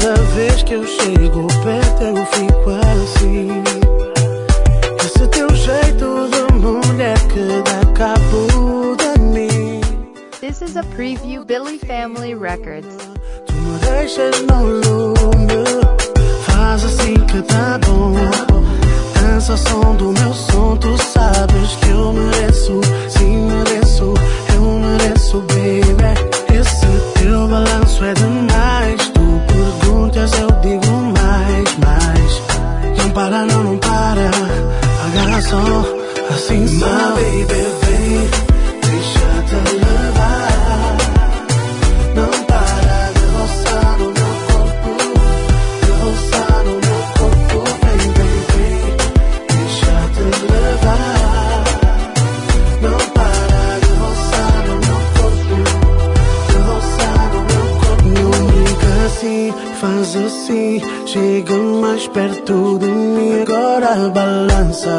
Cada vez que eu chego perto eu fico assim. Esse teu jeito de mulher que dá cabo de mim. This is a preview Billy Family Records. Tu me deixas no lume, faz assim que tá bom. Dança ao som do meu som, tu sabes que eu mereço. Sim, mereço, eu mereço, baby. Esse teu balanço é demais. Tu perguntas, eu digo mais. Não para, não, não para. Agarra só, assim só. My baby, vem, deixa-te levar. Não para de roçar no meu corpo, de roçar no meu corpo. Vem, vem, vem, deixa-te levar. Não para de roçar no meu corpo, de roçar no meu corpo. Não brinca assim, faz assim. Chega mais perto de mim, agora balança,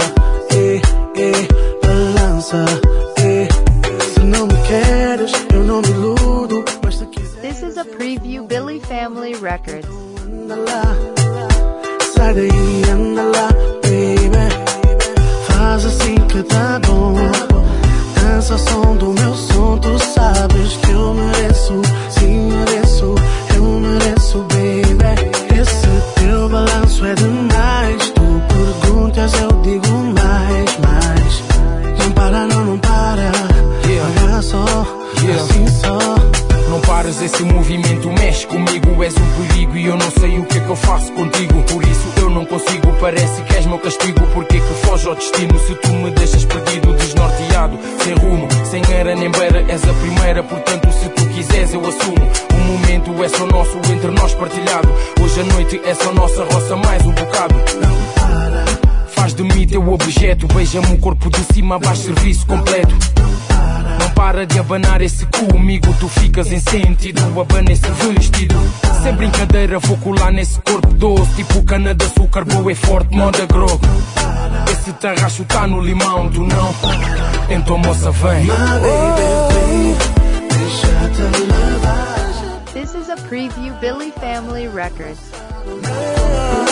balança, Se não me queres, eu não me iludo, mas se quiser. This is a preview Billy Family Records. Anda lá, sai daí, anda lá, baby. Faz assim que tá bom. Dança ao som do meu som, tu sabes que eu mereço. Sim, mereço, eu mereço, baby. Esse teu balanço é demais. Tu perguntas, eu digo mais. Não para, não, não para. Agarra só, assim só. Não pares, esse movimento mexe comigo. És um perigo e eu não sei o que é que eu faço contigo. Por isso eu não consigo, parece que és meu castigo. Porque que foge ao destino se tu me deixas perdido, desnorteado, sem rumo, sem era nem beira. És a primeira, portanto se tu quiseres eu assumo. O momento é só nosso, entre nós partilhado. Hoje a noite é só nossa, roça mais um bocado. Não para, faz de mim teu objeto. Beija-me o corpo de cima a baixo, serviço completo. Não para de abanar esse cu, amigo, tu ficas em sentido. Abana esse vestido. Sem brincadeira vou colar nesse corpo doce, tipo cana de açúcar, boa e forte, moda grog. Esse tarracho tá no limão, tu não. Então moça vem. my baby, vem, deixa-te levar. This is a preview Billy Family Records. Oh,